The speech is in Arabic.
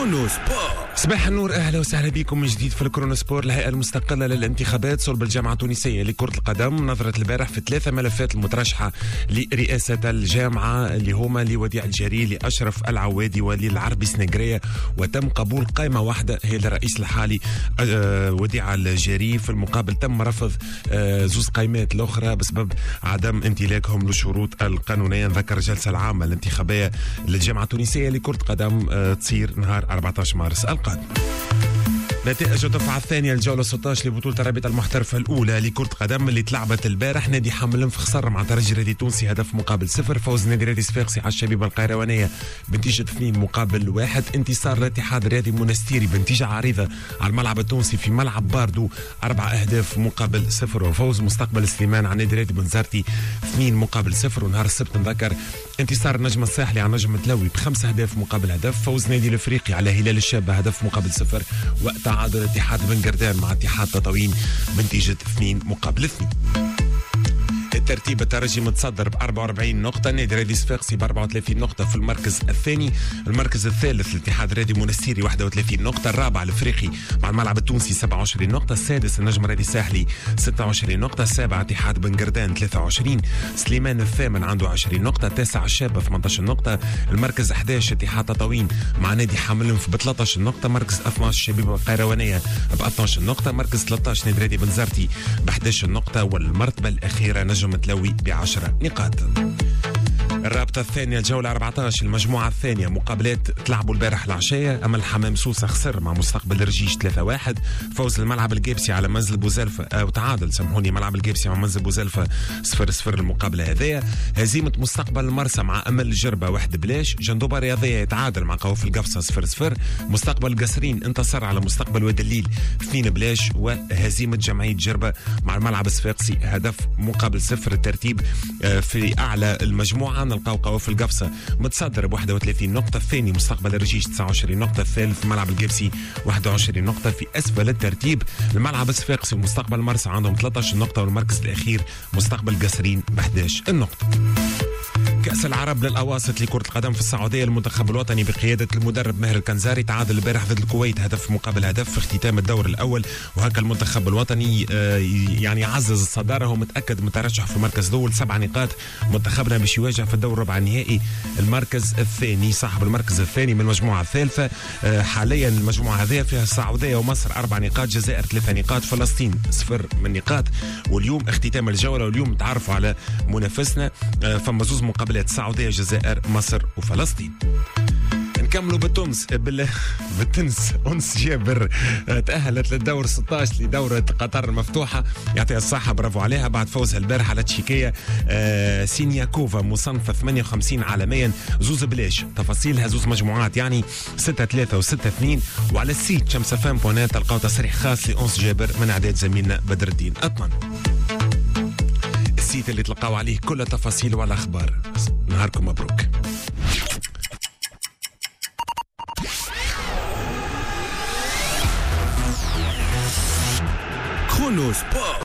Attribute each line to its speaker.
Speaker 1: كرونو سبور.
Speaker 2: صباح النور، اهلا وسهلا بكم من جديد في الكرونو سبور. الهيئه المستقله للانتخابات صلب الجامعه التونسيه لكره القدم نظرت البارح في 3 ملفات المترشحه لرئاسه الجامعه اللي هما لوديع الجري، لاشرف العوادي وللعربي سنغريه، وتم قبول قائمه واحده هي للرئيس الحالي وديع الجري. في المقابل تم رفض زوز قائمات الاخرى بسبب عدم امتلاكهم للشروط القانونيه. ذكر الجلسه العامه الانتخابيه للجامعه التونسيه لكره القدم تصير نهار 14 مارس القادم. نتائج الدفعة الثانية الجولة 16 لبطولة الرابطة المحترفة الأولى لكرة قدم اللي تلعبت البارح. نادي حمل الانف خسر مع ترجي الرياضي التونسي هدف مقابل 0. فوز نادي رياضي صفاقسي على الشبيبة القيروانية بنتيجة 2 مقابل 1. انتصار الاتحاد الرياضي المنستيري بنتيجة عريضة على الملعب التونسي في ملعب باردو 4 أهداف مقابل 0. وفوز مستقبل سليمان على نادي الرياضي بنزرتي 2 مقابل 0. ونهار السبت نذكر انتصار النجم الساحلي على النجم التلوي ب5 أهداف مقابل هدف. فوز نادي الافريقي على هلال الشابة هدف مقابل 0. وتعادل الاتحاد بن قردان مع اتحاد تطاوين بنتيجة 2 مقابل 2. الترتيب الترجي متصدر ب 44 نقطة، نادي رياضي صفاقسي ب 34 نقطة في المركز الثاني. المركز الثالث الاتحاد الرياضي المنستيري 31 نقطة. الرابع الافريقي مع الملعب التونسي 27 نقطة. السادس النجم الرياضي الساحلي 26 نقطة. السابع اتحاد بن قردان 23. سليمان الثامن عنده 20 نقطة. التاسع الشابة 18 نقطة. المركز 11 اتحاد تطاوين مع نادي حملنف ب 13 نقطة. مركز 12 الشبيبة القيروانية ب 12 نقطة. مركز 13 نادي رياضي بنزرتي ب 11 نقطة. والمرتبة الأخيرة نجم متلوي ب10 نقاط. الرابطة الثانية الجولة 14 المجموعة الثانية مقابلات تلعبوا البارح العشية. أما الحمام سوسة خسر مع مستقبل الرجيش 3-1. فوز الملعب الجيبسي على منزل بوزلفة أو تعادل ملعب الجيبسي مع منزل بوزلفة 0-0 المقابلة هذية. هزيمة مستقبل المرسى مع أمل الجربة 1-0. جندوبة رياضية يتعادل مع قوف القفصة 0-0. مستقبل القصرين انتصر على مستقبل وادي الليل 2-0. وهزيمة جمعية جربة مع الملعب الصفاقسي هدف مقابل 0. الترتيب في أعلى المجموعة نلقاو قوف القفصة متصدر ب 31 نقطة. الثاني مستقبل الرجيش 29 نقطة. الثالث ملعب الجيبسي 21 نقطة. في أسفل الترتيب الملعب الصفاقسي ومستقبل مرسى عندهم 13 نقطة. والمركز الأخير مستقبل القصرين ب 11 نقطة. كأس العرب للأواسط لكرة القدم في السعودية، المنتخب الوطني بقيادة المدرب ماهر الكنزاري تعادل البارح ضد الكويت هدف مقابل هدف في اختتام الدور الأول. وهكا المنتخب الوطني يعني عزز الصدارة ومتأكد مترشح في المركز الأول 7 نقاط. منتخبنا باش يواجه في الدور ربع النهائي المركز الثاني صاحب المركز الثاني من المجموعة الثالثة. حاليا المجموعة هذه فيها السعودية ومصر 4 نقاط، جزائر 3 نقاط، فلسطين 0 من نقاط. واليوم اختتام الجولة، واليوم تعرفوا على منافسنا. فما زوز مقابلات السعودية جزائر مصر وفلسطين. نكملوا بالتنس أنس جابر تأهلت للدور 16 لدورة قطر المفتوحة، يعطيها الصحة برافو عليها بعد فوزها البارح على تشيكية سينياكوفا مصنفة 58 عالميا. زوز بلاش تفاصيلها زوز مجموعات يعني 6-3 و6-2. وعلى السيت شمس فام بونات تلقاو تصريح خاص لأنس جابر من إعداد زميلنا بدر الدين أطمن. السيت اللي تلقاو عليه كل التفاصيل والأخبار. نهاركم مبروك.
Speaker 1: كرونو سبور.